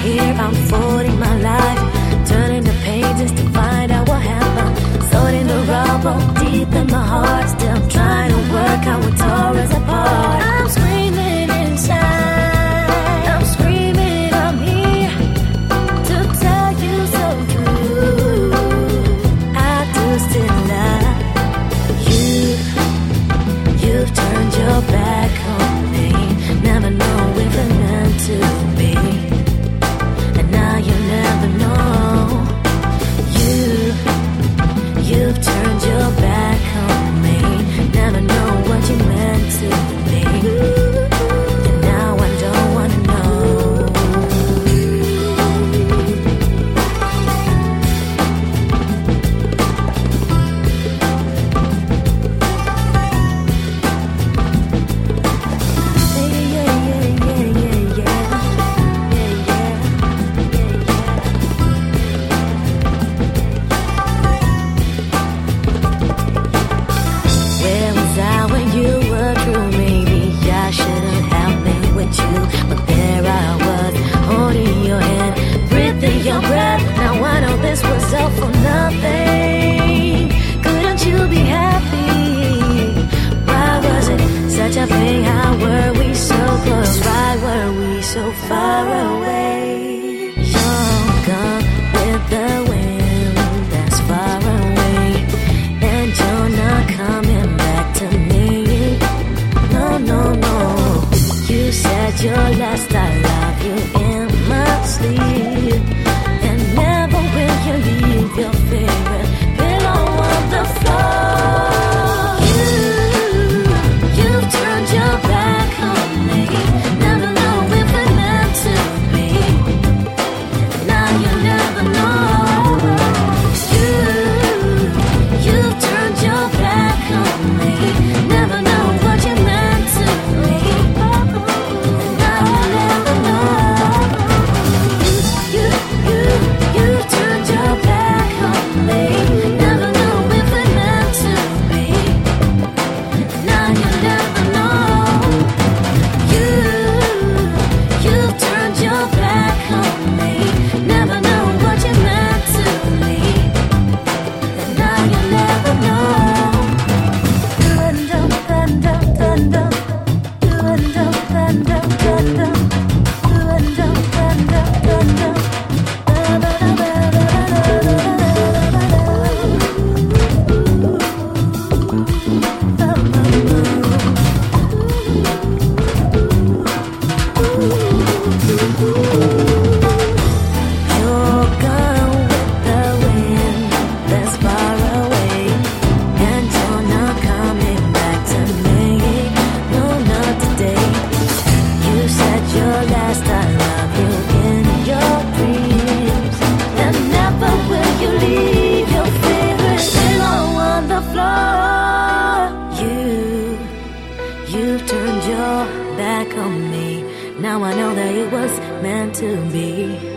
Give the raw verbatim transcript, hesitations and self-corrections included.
here unfolding my life, turning the pages to find out what happened. Sorting the rubble deep in my heart, still trying to work out what tore us apart. I'm screaming inside, I'm screaming, I'm here to tell you so true. I do still love you. You've turned your back on me, never know if it meant to be, and now you never know. You, you've turned your back on me, never know what you meant to me, and now I don't wanna know. For nothing, couldn't you be happy? Why was it such a thing? How were we so close? Why were we so far away? You're gone with the wind that's far away, and you're not coming back to me. No, no, no. You said your last I love you in my sleep, and never will you leave your favorite pillow on the floor. You, you've turned your back on me, never know if it meant to be, now you never know. You, you've turned your back on me, never know what you meant to me, and now you never know. You, you, you, you've turned your back on me, never know if it meant to be, now you never know. You, you've turned your back on me, never know what you meant to me, and now you never know. Dun dun dun dun dun dun dun dun dun dun dun dun dun dun dun. You've turned your back on me, now I know that it was meant to be.